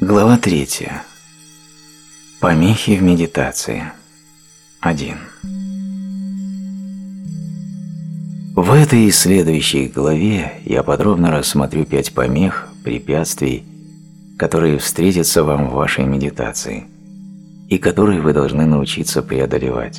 Глава 3. Помехи в медитации. 1. В этой и следующей главе я подробно рассмотрю 5 помех, препятствий, которые встретятся вам в вашей медитации и которые вы должны научиться преодолевать.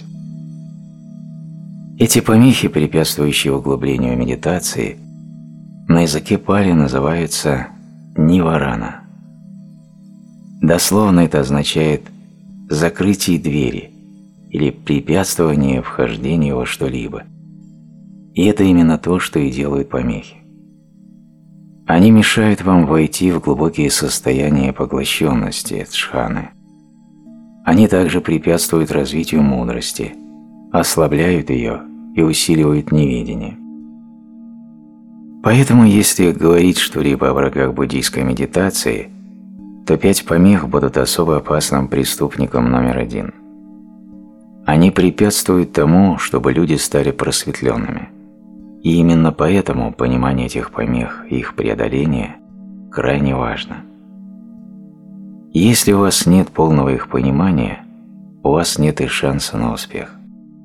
Эти помехи, препятствующие углублению медитации, на языке Пали называются ниварана. Дословно это означает «закрытие двери» или «препятствование вхождению во что-либо». И это именно то, что и делают помехи. Они мешают вам войти в глубокие состояния поглощенности, джханы. Они также препятствуют развитию мудрости, ослабляют ее и усиливают неведение. Поэтому, если говорить что-либо о врагах буддийской медитации, то 5 помех будут особо опасным преступником номер 1. Они препятствуют тому, чтобы люди стали просветленными. И именно поэтому понимание этих помех и их преодоление крайне важно. Если у вас нет полного их понимания, у вас нет и шанса на успех.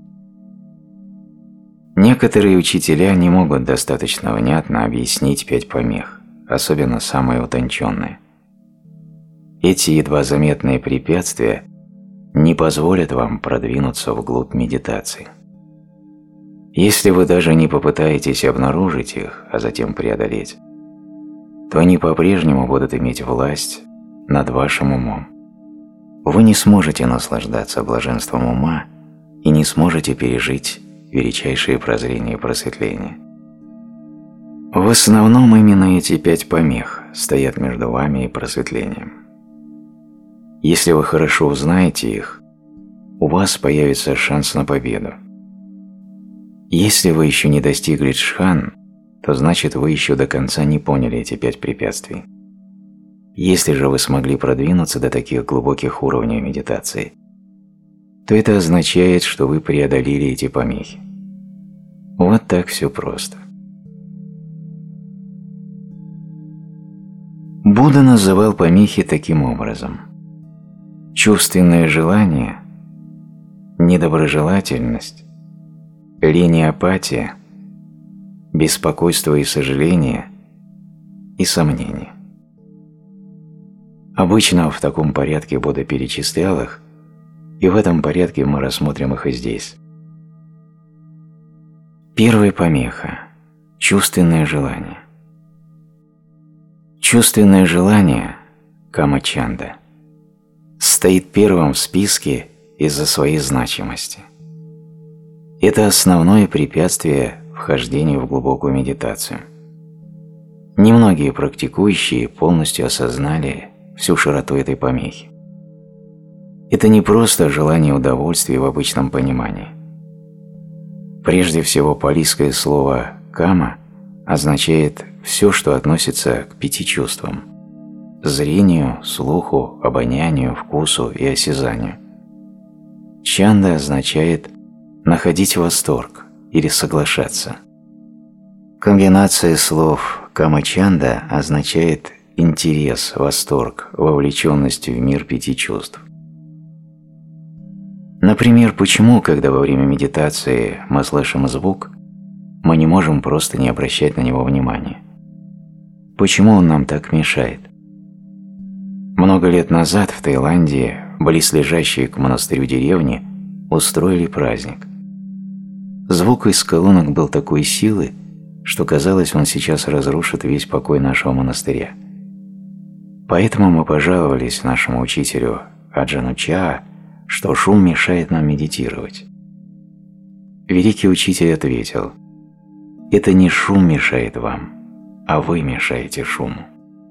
Некоторые учителя не могут достаточно внятно объяснить 5 помех, особенно самые утонченные. Эти едва заметные препятствия не позволят вам продвинуться вглубь медитации. Если вы даже не попытаетесь обнаружить их, а затем преодолеть, то они по-прежнему будут иметь власть над вашим умом. Вы не сможете наслаждаться блаженством ума и не сможете пережить величайшие прозрения и просветления. В основном именно эти 5 помех стоят между вами и просветлением. Если вы хорошо узнаете их, у вас появится шанс на победу. Если вы еще не достигли джхан, то значит вы еще до конца не поняли эти 5 препятствий. Если же вы смогли продвинуться до таких глубоких уровней медитации, то это означает, что вы преодолели эти помехи. Вот так все просто. Будда называл помехи таким образом: чувственное желание, недоброжелательность, лень и апатия, беспокойство и сожаление и сомнение. Обычно в таком порядке Будда перечислял их, и в этом порядке мы рассмотрим их и здесь. Первая помеха – чувственное желание. Чувственное желание – камачанда – стоит первым в списке из-за своей значимости. Это основное препятствие вхождению в глубокую медитацию. Немногие практикующие полностью осознали всю широту этой помехи. Это не просто желание удовольствия в обычном понимании. Прежде всего, палийское слово «кама» означает все, что относится к 5 чувствам – зрению, слуху, обонянию, вкусу и осязанию. Чанда означает находить восторг или соглашаться. Комбинация слов «кама-чанда» означает интерес, восторг, вовлеченность в мир 5 чувств. Например, почему, когда во время медитации мы слышим звук, мы не можем просто не обращать на него внимания? Почему он нам так мешает? Много лет назад в Таиланде близлежащие к монастырю деревни устроили праздник. Звук из колонок был такой силы, что казалось, он сейчас разрушит весь покой нашего монастыря. Поэтому мы пожаловались нашему учителю Аджану Чаа, что шум мешает нам медитировать. Великий учитель ответил: «Это не шум мешает вам, а вы мешаете шуму».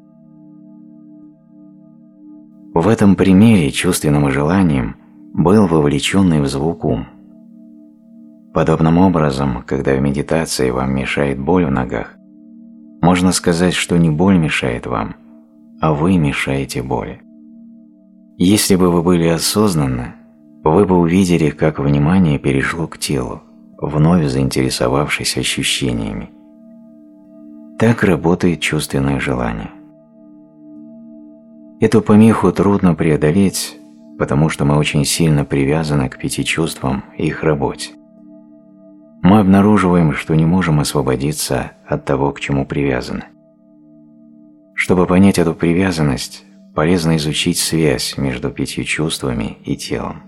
В этом примере чувственным желанием был вовлеченный в звук ум. Подобным образом, когда в медитации вам мешает боль в ногах, можно сказать, что не боль мешает вам, а вы мешаете боли. Если бы вы были осознанны, вы бы увидели, как внимание перешло к телу, вновь заинтересовавшись ощущениями. Так работает чувственное желание. Эту помеху трудно преодолеть, потому что мы очень сильно привязаны к 5 чувствам и их работе. Мы обнаруживаем, что не можем освободиться от того, к чему привязаны. Чтобы понять эту привязанность, полезно изучить связь между 5 чувствами и телом.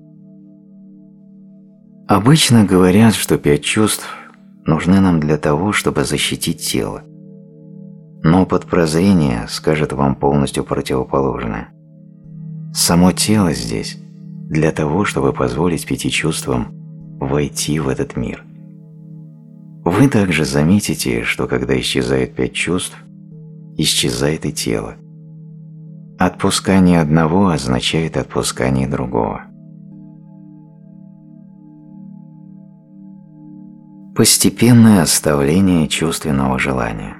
Обычно говорят, что 5 чувств нужны нам для того, чтобы защитить тело. Но опыт прозрения скажет вам полностью противоположное. Само тело здесь для того, чтобы позволить 5 чувствам войти в этот мир. Вы также заметите, что когда исчезает 5 чувств, исчезает и тело. Отпускание одного означает отпускание другого. Постепенное оставление чувственного желания.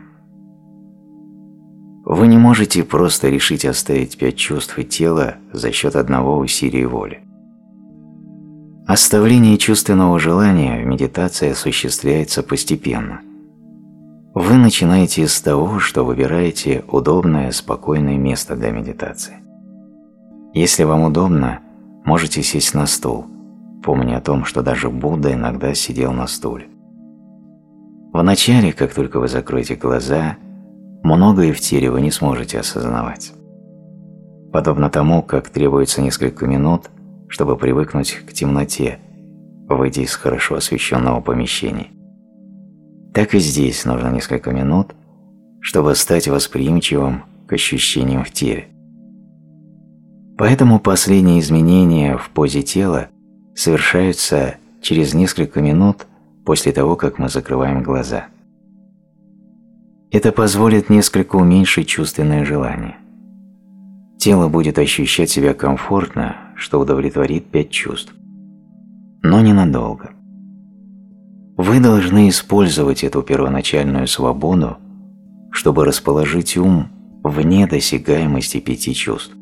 Вы не можете просто решить оставить 5 чувств и тело за счет одного усилия воли. Оставление чувственного желания в медитации осуществляется постепенно. Вы начинаете с того, что выбираете удобное, спокойное место для медитации. Если вам удобно, можете сесть на стул, помня о том, что даже Будда иногда сидел на стуле. Вначале, как только вы закроете глаза, многое в теле вы не сможете осознавать. Подобно тому, как требуется несколько минут, чтобы привыкнуть к темноте, выйдя из хорошо освещенного помещения. Так и здесь нужно несколько минут, чтобы стать восприимчивым к ощущениям в теле. Поэтому последние изменения в позе тела совершаются через несколько минут после того, как мы закрываем глаза. Это позволит несколько уменьшить чувственное желание. Тело будет ощущать себя комфортно, что удовлетворит 5 чувств. Но ненадолго. Вы должны использовать эту первоначальную свободу, чтобы расположить ум вне досягаемости 5 чувств.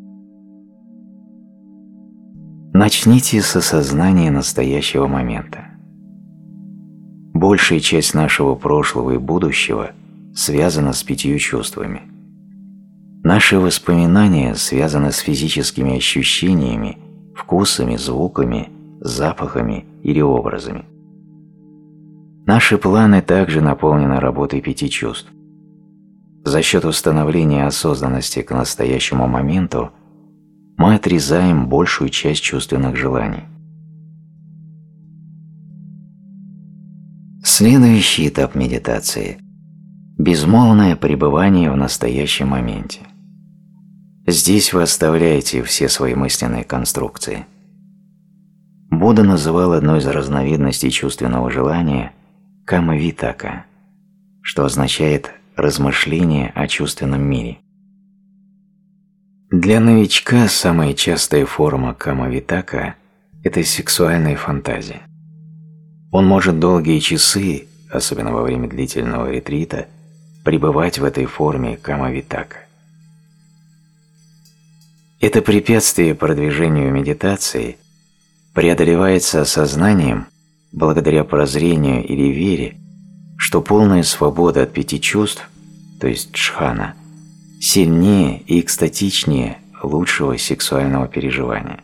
Начните с осознания настоящего момента. Большая часть нашего прошлого и будущего связана с 5 чувствами. Наши воспоминания связаны с физическими ощущениями, вкусами, звуками, запахами или образами. Наши планы также наполнены работой 5 чувств. За счет установления осознанности к настоящему моменту мы отрезаем большую часть чувственных желаний. Следующий этап медитации – безмолвное пребывание в настоящем моменте. Здесь вы оставляете все свои мысленные конструкции. Будда называл одной из разновидностей чувственного желания камавитака, что означает размышление о чувственном мире. Для новичка самая частая форма камавитака – это сексуальная фантазия. Он может долгие часы, особенно во время длительного ретрита, пребывать в этой форме камавитака. Это препятствие продвижению медитации преодолевается осознанием благодаря прозрению или вере, что полная свобода от 5 чувств, то есть джхана, сильнее и экстатичнее лучшего сексуального переживания.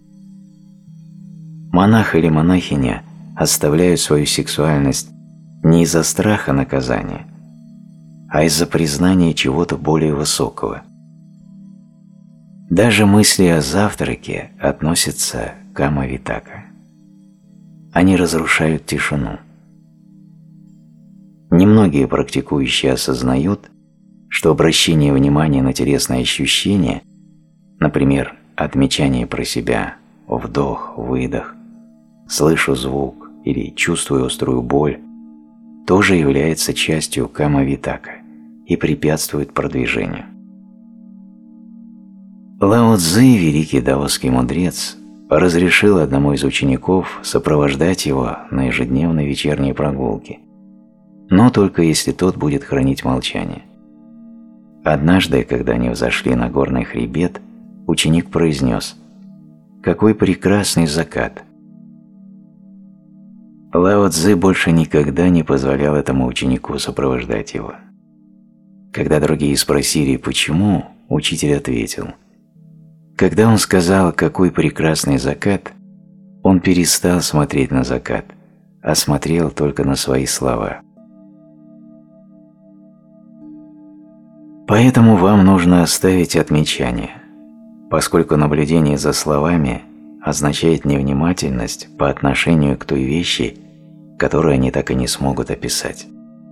Монах или монахиня оставляют свою сексуальность не из-за страха наказания, а из-за признания чего-то более высокого. Даже мысли о завтраке относятся к камавитака. Они разрушают тишину. Немногие практикующие осознают, что обращение внимания на телесные ощущения, например, отмечание про себя, вдох, выдох, слышу звук или чувствую острую боль, тоже является частью камавитака и препятствует продвижению. Лао Цзы, великий даосский мудрец, разрешил одному из учеников сопровождать его на ежедневной вечерней прогулке, но только если тот будет хранить молчание. Однажды, когда они взошли на горный хребет, ученик произнес: «Какой прекрасный закат!» Лао Цзы больше никогда не позволял этому ученику сопровождать его. Когда другие спросили, почему, учитель ответил: когда он сказал «какой прекрасный закат», он перестал смотреть на закат, а смотрел только на свои слова. Поэтому вам нужно оставить отмечание, поскольку наблюдение за словами означает невнимательность по отношению к той вещи, которую они так и не смогут описать.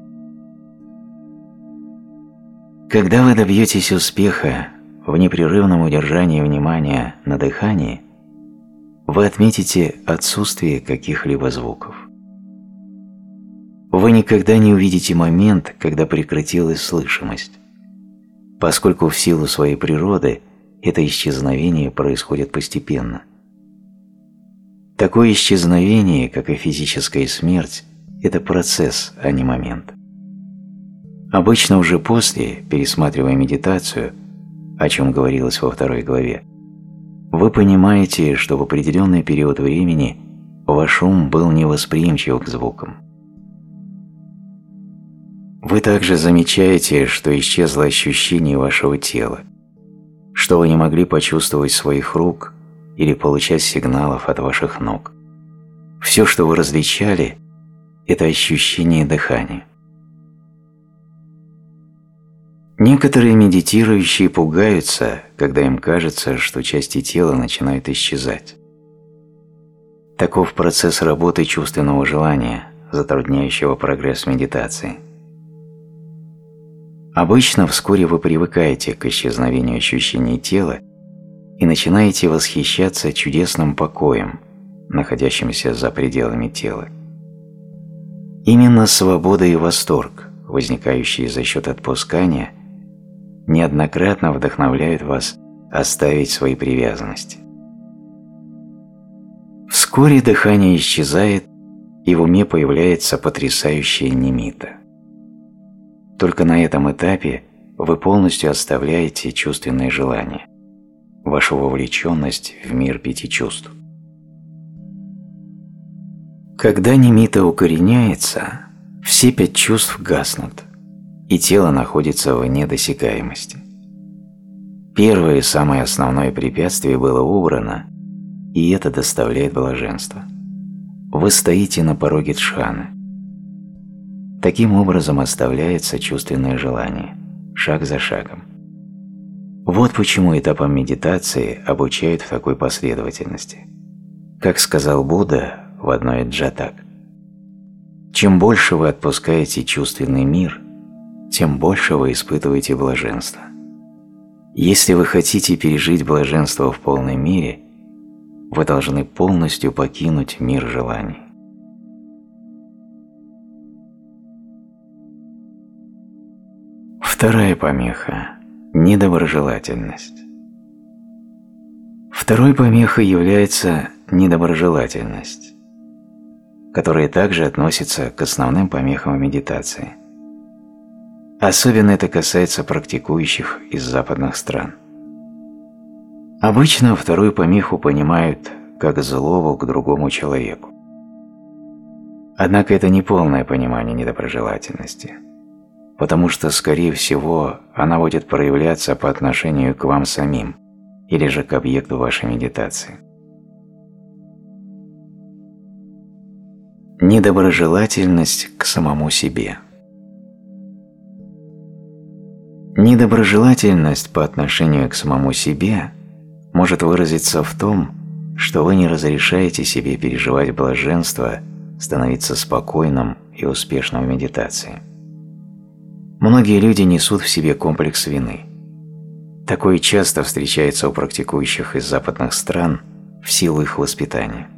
Когда вы добьетесь успеха в непрерывном удержании внимания на дыхании, вы отметите отсутствие каких-либо звуков. Вы никогда не увидите момент, когда прекратилась слышимость, поскольку в силу своей природы это исчезновение происходит постепенно. Такое исчезновение, как и физическая смерть, это процесс, а не момент. Обычно уже после, пересматривая медитацию, о чем говорилось во 2 главе, вы понимаете, что в определенный период времени ваш ум был невосприимчив к звукам. Вы также замечаете, что исчезло ощущение вашего тела, что вы не могли почувствовать своих рук или получать сигналов от ваших ног. Все, что вы различали, это ощущение дыхания. Некоторые медитирующие пугаются, когда им кажется, что части тела начинают исчезать. Таков процесс работы чувственного желания, затрудняющего прогресс медитации. Обычно вскоре вы привыкаете к исчезновению ощущений тела и начинаете восхищаться чудесным покоем, находящимся за пределами тела. Именно свобода и восторг, возникающие за счет отпускания, неоднократно вдохновляют вас оставить свои привязанности. Вскоре дыхание исчезает, и в уме появляется потрясающая нимита. Только на этом этапе вы полностью оставляете чувственные желания, вашу вовлеченность в мир 5 чувств. Когда нимита укореняется, все 5 чувств гаснут, и тело находится вне досягаемости. Первое и самое основное препятствие было убрано, и это доставляет блаженство. Вы стоите на пороге джханы. Таким образом оставляется чувственное желание, шаг за шагом. Вот почему этапам медитации обучают в такой последовательности. Как сказал Будда в одной из джатак: чем больше вы отпускаете чувственный мир, тем больше вы испытываете блаженство. Если вы хотите пережить блаженство в полной мере, вы должны полностью покинуть мир желаний. Вторая помеха – недоброжелательность. Второй помехой является недоброжелательность, которая также относится к основным помехам медитации. Особенно это касается практикующих из западных стран. Обычно вторую помеху понимают как злобу к другому человеку. Однако это не полное понимание недоброжелательности, потому что, скорее всего, она будет проявляться по отношению к вам самим или же к объекту вашей медитации. Недоброжелательность к самому себе. Недоброжелательность по отношению к самому себе может выразиться в том, что вы не разрешаете себе переживать блаженство, становиться спокойным и успешным в медитации. Многие люди несут в себе комплекс вины. Такое часто встречается у практикующих из западных стран в силу их воспитания.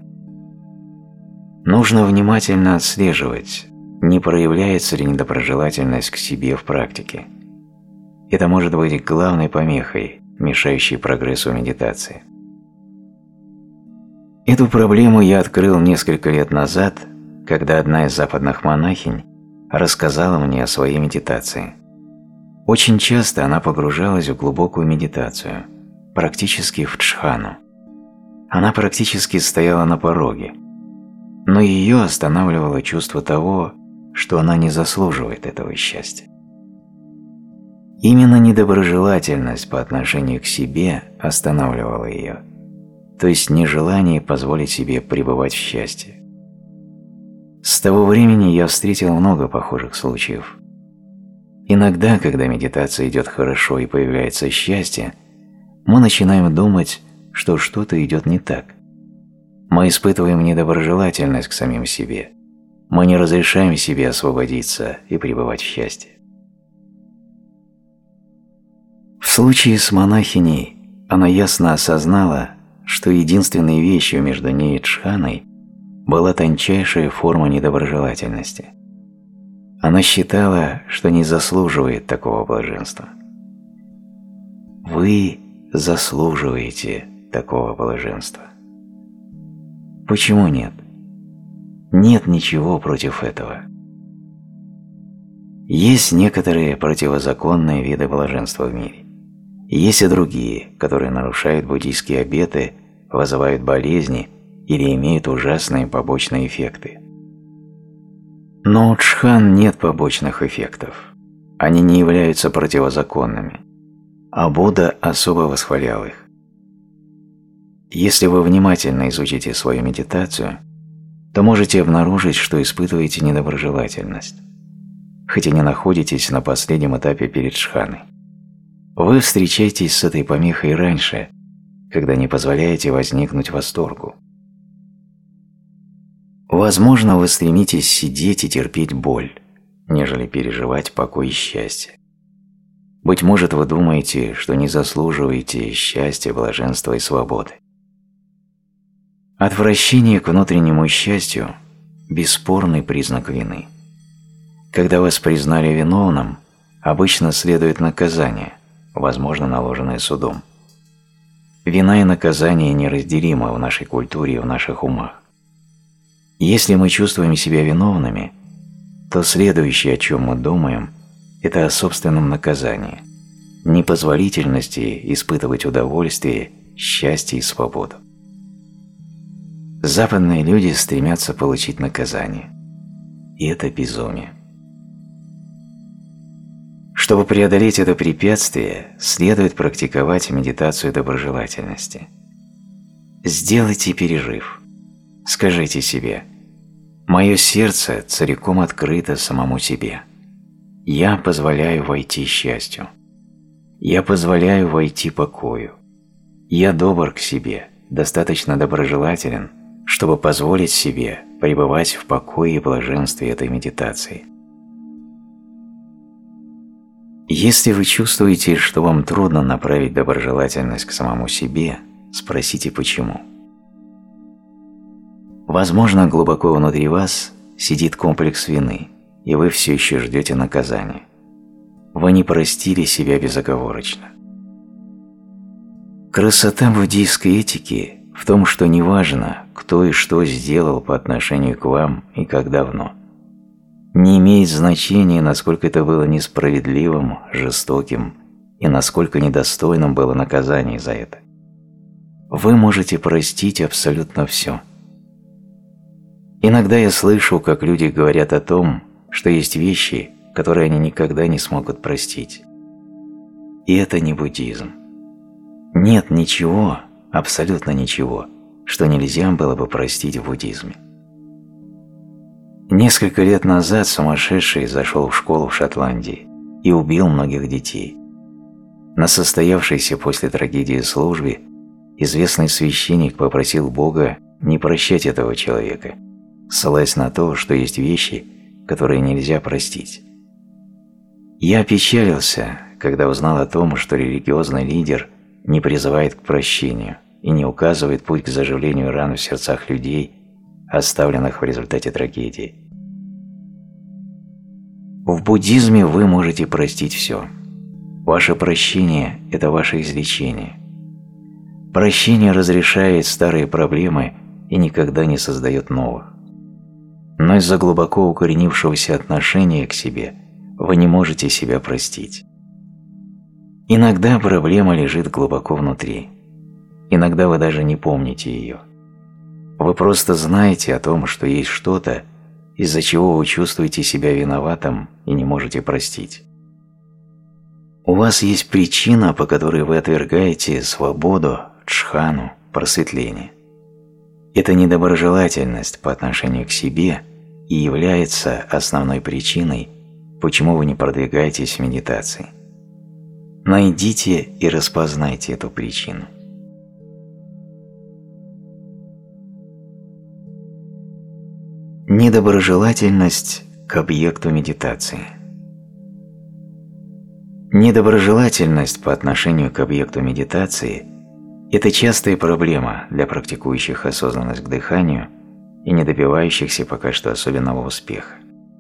Нужно внимательно отслеживать, не проявляется ли недоброжелательность к себе в практике. Это может быть главной помехой, мешающей прогрессу медитации. Эту проблему я открыл несколько лет назад, когда одна из западных монахинь рассказала мне о своей медитации. Очень часто она погружалась в глубокую медитацию, практически в джхану. Она практически стояла на пороге, но ее останавливало чувство того, что она не заслуживает этого счастья. Именно недоброжелательность по отношению к себе останавливала ее, то есть нежелание позволить себе пребывать в счастье. С того времени я встретил много похожих случаев. Иногда, когда медитация идет хорошо и появляется счастье, мы начинаем думать, что что-то идет не так. Мы испытываем недоброжелательность к самим себе. Мы не разрешаем себе освободиться и пребывать в счастье. В случае с монахиней она ясно осознала, что единственной вещью между ней и джханой была тончайшая форма недоброжелательности. Она считала, что не заслуживает такого блаженства. Вы заслуживаете такого блаженства. Почему нет? Нет ничего против этого. Есть некоторые противозаконные виды блаженства в мире. Есть и другие, которые нарушают буддийские обеты, вызывают болезни или имеют ужасные побочные эффекты. Но у джхан нет побочных эффектов. Они не являются противозаконными, а Будда особо восхвалял их. Если вы внимательно изучите свою медитацию, то можете обнаружить, что испытываете недоброжелательность, хотя не находитесь на последнем этапе перед джханой. Вы встречаетесь с этой помехой раньше, когда не позволяете возникнуть восторгу. Возможно, вы стремитесь сидеть и терпеть боль, нежели переживать покой и счастье. Быть может, вы думаете, что не заслуживаете счастья, блаженства и свободы. Отвращение к внутреннему счастью – бесспорный признак вины. Когда вас признали виновным, обычно следует наказание, возможно, наложенное судом. Вина и наказание неразделимы в нашей культуре и в наших умах. Если мы чувствуем себя виновными, то следующее, о чем мы думаем, это о собственном наказании, непозволительности испытывать удовольствие, счастье и свободу. Западные люди стремятся получить наказание, и это безумие. Чтобы преодолеть это препятствие, следует практиковать медитацию доброжелательности. Сделайте перерыв. Скажите себе: «Мое сердце целиком открыто самому себе. Я позволяю войти счастью. Я позволяю войти покою. Я добр к себе, достаточно доброжелателен, чтобы позволить себе пребывать в покое и блаженстве этой медитации». Если вы чувствуете, что вам трудно направить доброжелательность к самому себе, спросите почему. Возможно, глубоко внутри вас сидит комплекс вины, и вы все еще ждете наказания. Вы не простили себя безоговорочно. Красота буддийской этики в том, что неважно, кто и что сделал по отношению к вам и как давно. Не имеет значения, насколько это было несправедливым, жестоким и насколько недостойным было наказание за это. Вы можете простить абсолютно все. Иногда я слышу, как люди говорят о том, что есть вещи, которые они никогда не смогут простить. И это не буддизм. Нет ничего, абсолютно ничего, что нельзя было бы простить в буддизме. Несколько лет назад сумасшедший зашел в школу в Шотландии и убил многих детей. На состоявшейся после трагедии службе известный священник попросил Бога не прощать этого человека, ссылаясь на то, что есть вещи, которые нельзя простить. Я опечалился, когда узнал о том, что религиозный лидер не призывает к прощению и не указывает путь к заживлению ран в сердцах людей, оставленных в результате трагедии. В буддизме вы можете простить все. Ваше прощение – это ваше излечение. Прощение разрешает старые проблемы и никогда не создает новых. Но из-за глубоко укоренившегося отношения к себе вы не можете себя простить. Иногда проблема лежит глубоко внутри. Иногда вы даже не помните ее. Вы просто знаете о том, что есть что-то, из-за чего вы чувствуете себя виноватым и не можете простить. У вас есть причина, по которой вы отвергаете свободу, джхану, просветление. Эта недоброжелательность по отношению к себе и является основной причиной, почему вы не продвигаетесь в медитации. Найдите и распознайте эту причину. Недоброжелательность к объекту медитации. Недоброжелательность по отношению к объекту медитации – это частая проблема для практикующих осознанность к дыханию и не добивающихся пока что особенного успеха.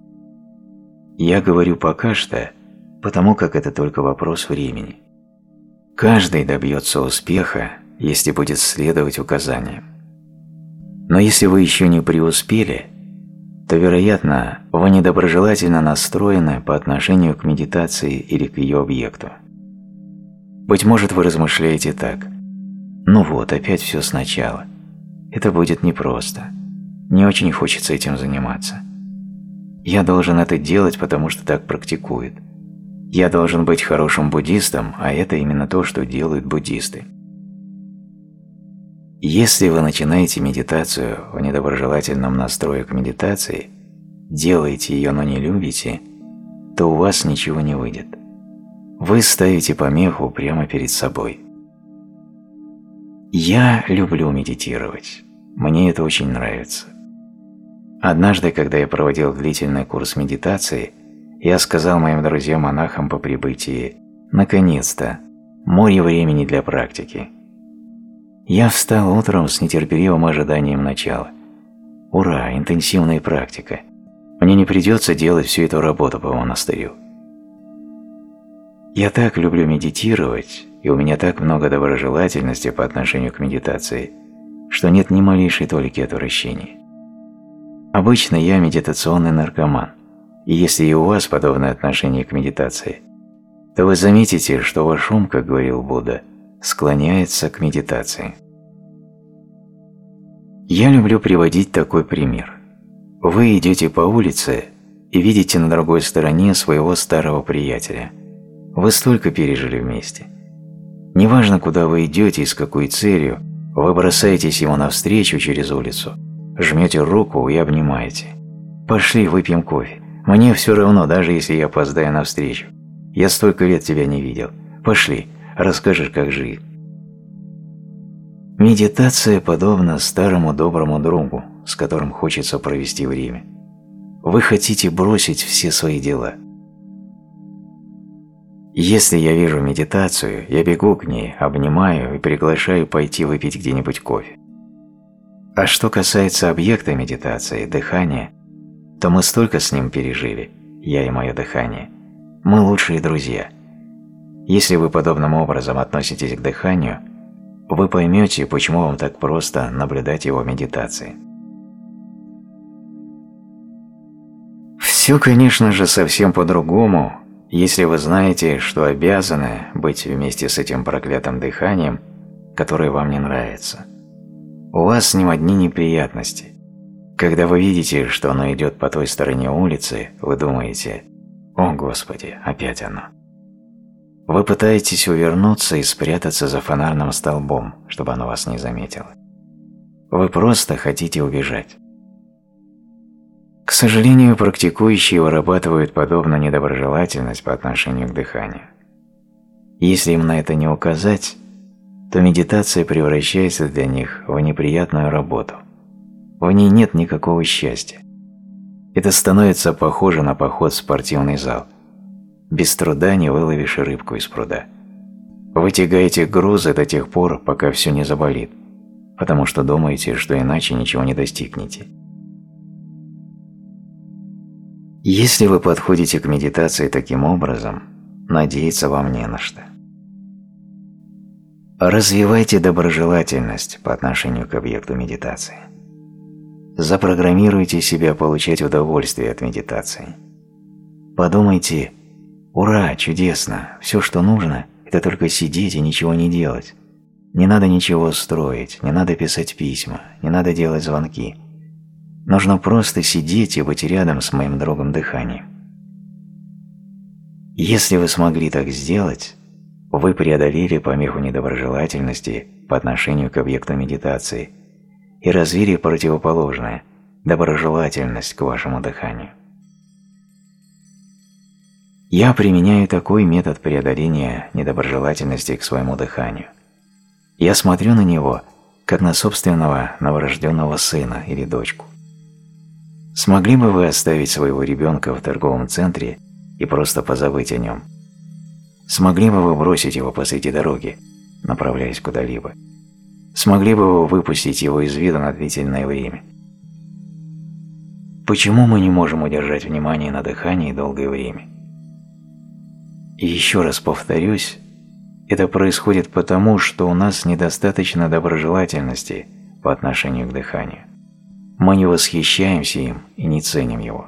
Я говорю «пока что», потому как это только вопрос времени. Каждый добьется успеха, если будет следовать указаниям. Но если вы еще не преуспели, то, вероятно, вы недоброжелательно настроены по отношению к медитации или к ее объекту. Быть может, вы размышляете так: «Ну вот, опять все сначала. Это будет непросто. Не очень хочется этим заниматься. Я должен это делать, потому что так практикуют. Я должен быть хорошим буддистом, а это именно то, что делают буддисты». Если вы начинаете медитацию в недоброжелательном настрое к медитации, делаете ее, но не любите, то у вас ничего не выйдет. Вы ставите помеху прямо перед собой. Я люблю медитировать. Мне это очень нравится. Однажды, когда я проводил длительный курс медитации, я сказал моим друзьям-монахам по прибытии: «Наконец-то! Море времени для практики!» Я встал утром с нетерпеливым ожиданием начала. Ура, интенсивная практика. Мне не придется делать всю эту работу по монастырю. Я так люблю медитировать, и у меня так много доброжелательности по отношению к медитации, что нет ни малейшей толики отвращения. Обычно я медитационный наркоман, и если и у вас подобное отношение к медитации, то вы заметите, что ваш ум, как говорил Будда, склоняется к медитации. Я люблю приводить такой пример. Вы идете по улице и видите на другой стороне своего старого приятеля. Вы столько пережили вместе. Неважно, куда вы идете и с какой целью, вы бросаетесь ему навстречу через улицу, жмете руку и обнимаете. «Пошли, выпьем кофе. Мне все равно, даже если я опоздаю навстречу. Я столько лет тебя не видел. Пошли, расскажешь, как жизнь». Медитация подобна старому доброму другу, с которым хочется провести время. Вы хотите бросить все свои дела. Если я вижу медитацию, я бегу к ней, обнимаю и приглашаю пойти выпить где-нибудь кофе. А что касается объекта медитации, дыхания, то мы столько с ним пережили, я и мое дыхание. Мы лучшие друзья. Если вы подобным образом относитесь к дыханию, вы поймете, почему вам так просто наблюдать его медитации. Все, конечно же, совсем по-другому, если вы знаете, что обязаны быть вместе с этим проклятым дыханием, которое вам не нравится. У вас с ним одни неприятности. Когда вы видите, что оно идет по той стороне улицы, вы думаете: «О, Господи, опять оно». Вы пытаетесь увернуться и спрятаться за фонарным столбом, чтобы оно вас не заметило. Вы просто хотите убежать. К сожалению, практикующие вырабатывают подобную недоброжелательность по отношению к дыханию. Если им на это не указать, то медитация превращается для них в неприятную работу. В ней нет никакого счастья. Это становится похоже на поход в спортивный зал. Без труда не выловишь рыбку из пруда. Вы тягаете грузы до тех пор, пока все не заболит, потому что думаете, что иначе ничего не достигнете. Если вы подходите к медитации таким образом, надеяться вам не на что. Развивайте доброжелательность по отношению к объекту медитации. Запрограммируйте себя получать удовольствие от медитации. Подумайте: «Ура, чудесно, все, что нужно, это только сидеть и ничего не делать. Не надо ничего строить, не надо писать письма, не надо делать звонки. Нужно просто сидеть и быть рядом с моим другом дыханием». Если вы смогли так сделать, вы преодолели помеху недоброжелательности по отношению к объекту медитации и развили противоположное – доброжелательность к вашему дыханию. Я применяю такой метод преодоления недоброжелательности к своему дыханию. Я смотрю на него, как на собственного новорожденного сына или дочку. Смогли бы вы оставить своего ребенка в торговом центре и просто позабыть о нем? Смогли бы вы бросить его посреди дороги, направляясь куда-либо? Смогли бы вы выпустить его из виду на длительное время? Почему мы не можем удержать внимание на дыхании долгое время? И еще раз повторюсь, это происходит потому, что у нас недостаточно доброжелательности по отношению к дыханию. Мы не восхищаемся им и не ценим его.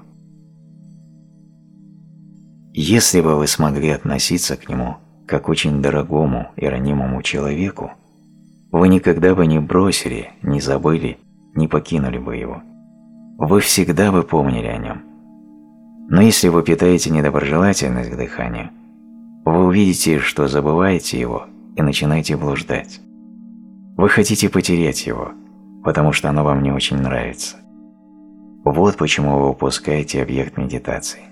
Если бы вы смогли относиться к нему как к очень дорогому и ранимому человеку, вы никогда бы не бросили, не забыли, не покинули бы его. Вы всегда бы помнили о нем. Но если вы питаете недоброжелательность к дыханию, вы увидите, что забываете его и начинаете блуждать. Вы хотите потерять его, потому что оно вам не очень нравится. Вот почему вы упускаете объект медитации.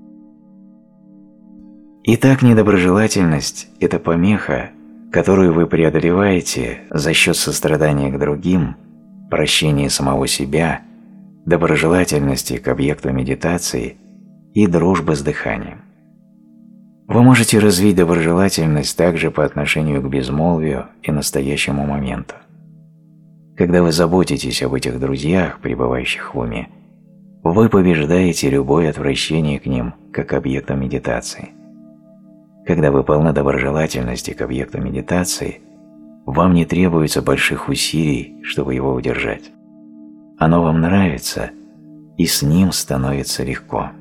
Итак, недоброжелательность – это помеха, которую вы преодолеваете за счет сострадания к другим, прощения самого себя, доброжелательности к объекту медитации и дружбы с дыханием. Вы можете развить доброжелательность также по отношению к безмолвию и настоящему моменту. Когда вы заботитесь об этих друзьях, пребывающих в уме, вы побеждаете любое отвращение к ним как объекту медитации. Когда вы полны доброжелательности к объекту медитации, вам не требуется больших усилий, чтобы его удержать. Оно вам нравится, и с ним становится легко.